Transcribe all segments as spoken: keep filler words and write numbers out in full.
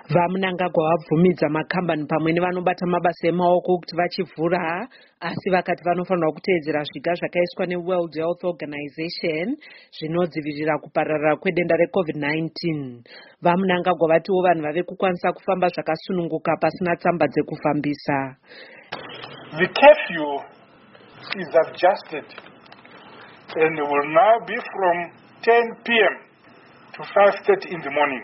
Vamunangagwa vabvumidza makambani pamwe nevanobata mabasa emaoko kuti vachivhura, asi vakati vanofanirwa kuteedzera zviga zvakaiswa neWorld Health Organization zvinodzivirira kupararira kwedenda reCovid nineteen. Vamunangagwa vatiwo vanhu vave kukwanisa kufamba zvakasununguka pasina tsamba dzekufambisa. The curfew is adjusted and will now be from ten p m to five thirty in the morning.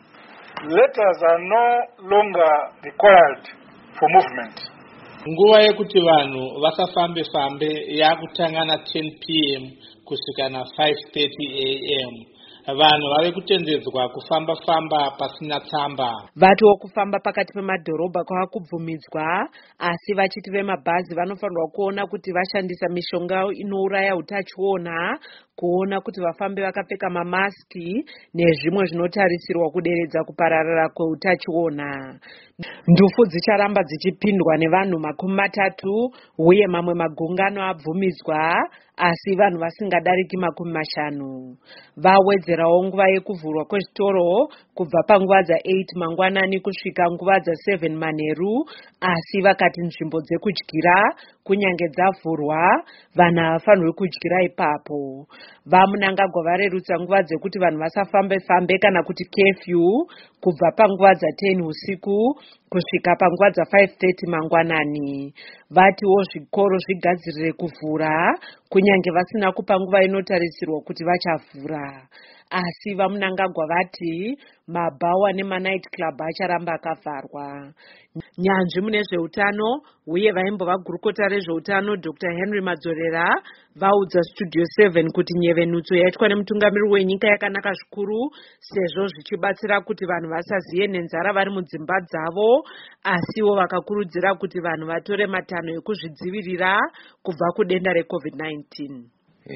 Letters are no longer required for movement. Nguva yekuti vanhu vasafambe fambe yakutanga na ten p m kusvika na five thirty a m vanhu vave kutendedzwa kufamba famba pasina tsamba. Vatiwo kufamba pakati pemadhorobha kwava kubvumidzwa, asi vachiti vemabhazi vanofanirwa kuona kuti vashandisa mishonga inouraya utachiona, kuona kuti vafambe vakapfeka mamaski nezvimwe zvinotarisirwa kuderedza kupararira kweutachiona. Ndufu dzicharamba dzichipindwa nevanhu makumi matatu uye mamwe magungano abvumidzwa, asi vanhu vasingadariki makumi mashanu. Vawedzerawo nguva yekuvhurwa kwezvitoro kubva panguva dza eight mangwanani kusvika nguva dza seven manheru, asi vakati nzvimbo dzekudyira kunyange dzavhurwa, vanhu havafanirwi kudyira ipapo. Vamunangagwa varerutsa nguva dzekuti vanhu vasafambe fambe kana kuti curfew kubva panguva dza ten usiku kusvika panguva dza five thirty mangwanani. Vatiwo zvikoro zvigadzirire kuvhura kunyange vasina kupa nguva inotarisirwa kuti vachavhura. Asi vamunangagwa vati mabhawa nemanight club acharamba akavharwa. Nyanzvi mune zveutano uye vaimbova gurukota rezveutano Doctor Henry Madzorera vaudza Studio seven kuti nyevenutso yaitwa nemutungamiriri wenyika yakanaka zvikuru, sezvo zvichibatsira kuti vanhu vasaziye nenzara vari mudzimba dzavo, asiwo vakakurudzira kuti vanhu vatore matanho ekuzvidzivirira kubva kudenda reCovid nineteen.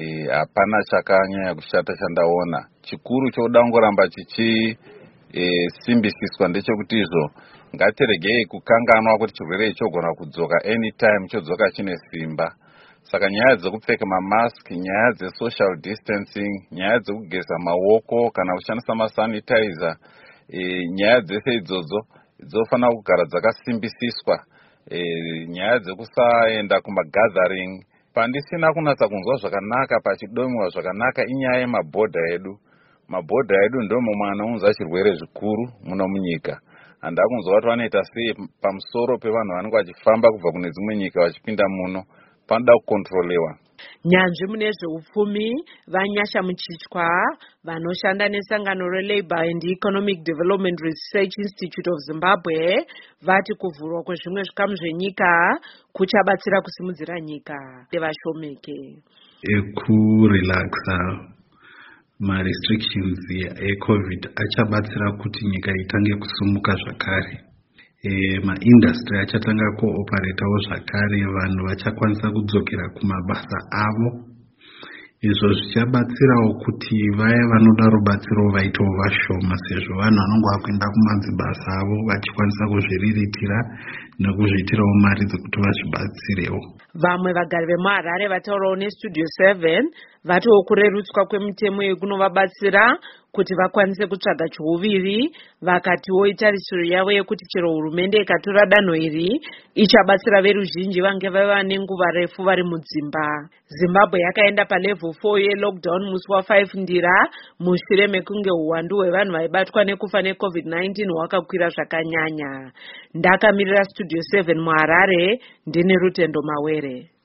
Hapana chakanyanya kushata chandaona. Chikuru choda ngoramba chichi e, simbisiswa ndechekuti izvo ngatiregei kukanganwa kuti chirwere chogona kudzoka anytime chodzoka chine simba. Saka nyaya dzekupfeka mamask, nyaya dzesocial distancing, nyaya dzekugeza maoko kana kushandisa masanitizer, e, nyaya dzese idzodzo dzofanira kugara dzakasimbisiswa. E, nyaya dzekusaenda kumagathering. Pandisina kunatsa kunzwa zvakanaka pachidomiwa zvakanaka inyaya yemabhodha edu. Mabhodha edu ndo momwe anounza chirwere zvikuru muno munyika. Handa kunzwa kuti vanoita sei pamusoro pevanhu vanenge vachifamba kubva kune dzimwe nyika vachipinda muno. Panoda kukontrolewa. Nyanzvi mune zveupfumi Vanyasha Muchichwa vanoshanda nesangano reLabour and Economic Development Research Institute of Zimbabwe vati kuvhurwa kwezvimwe zvikamu zvenyika kuchabatsira kusimudzira nyika nevashomeke. Ekurelaxa ma-restrictions e-COVID achabatsira kuti nyika itange kusumuka zvakare. E, ma-industry achatanga kuoperatawo zvakare, vanhu vachakwanisa kudzokera kumabasa avo. Izvo zvichabatsirawo kuti vaya vanoda rubatsiro vaitewo vashoma, sezvo vanhu vanongo vakuenda kumadzibasa avo vachikwanisa kuzviriritira nekuzviitirawo mari dzekuti vazvibatsirewo. Vamwe vagari vemuHarare vataurawo neStudio seven vatiwo kurerutswa kwemitemo yekunovabatsira kuti vakwanise kutsvaga chiuviri, vakatiwo itarisiro yavo yekuti chero hurumende ikatora danho iri ichabatsira veruzhinji vange vava nenguva refu vari mudzimba. Zimbabwe yakaenda palevel four yelockdown musi wa5 Ndira mushure mekunge uwandu hwevanhu vaibatwa nekufa neCovid nineteen hwakakwira zvakanyanya. Ndakamirira Studio seven muHarare ndine Rutendo Mawere.